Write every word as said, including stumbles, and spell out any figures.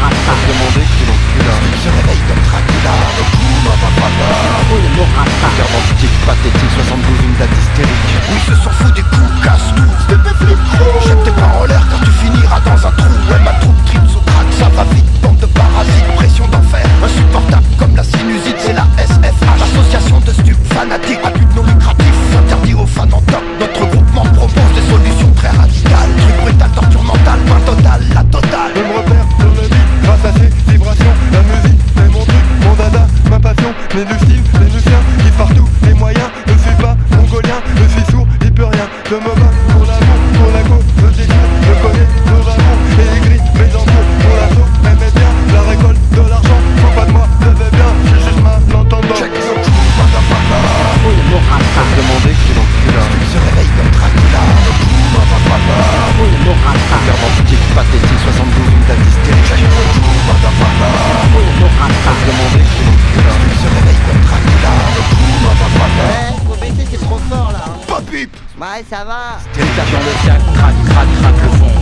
Sans se demander qui l'encule. Il se réveille comme Dracula. Le coup motherfucker. Clairement tic, pathétique, soixante-douze, une date hystérique. Oui, se s'en fout des coups, casse tout. Jette tes bras en l'air car tu finiras dans un trou. Ouais, ma troupe tripe sous crack, ça va vite, bande de parasites. Pression d'enfer, insupportable comme la sinusite. C'est la S F H, association de stupes fanatiques à but non lucratif, interdit aux fans en top. Notre groupement propose des solutions très radicales. Truc brutal, torture mentale, main totale, la totale. Je me repère sur le beat grâce à ces vibrations. La musique c'est mon truc, mon dada, ma passion. Mais du style, les musiciens qui partout les moyens. Je suis pas mongolien, je suis sourd, j'y peux rien. Je me bats pour l'amour, pour la cause, je t'écoute, je connais le amour. Et écrit mes amours pour la sauce, aimez bien la récolte de l'argent. Faut pas de moi, je vais bien, je suis juste malentendant. Check the crew, motherfucker. Sans se demander qui l'encule. Il se réveille comme Dracula. Le crew, motherfucker. Clairement tic, pathétique, soixante-douze, une date hystérique. Check the crew, motherfucker. Sans se demander qui l'encule. Il se réveille comme Dracula. Le crew, motherfucker. Ouais, faut baisser, c'est trop fort là. Pop bip. Ouais, ça va. Terrifiant dans le sac, crac, crac, crac le fond.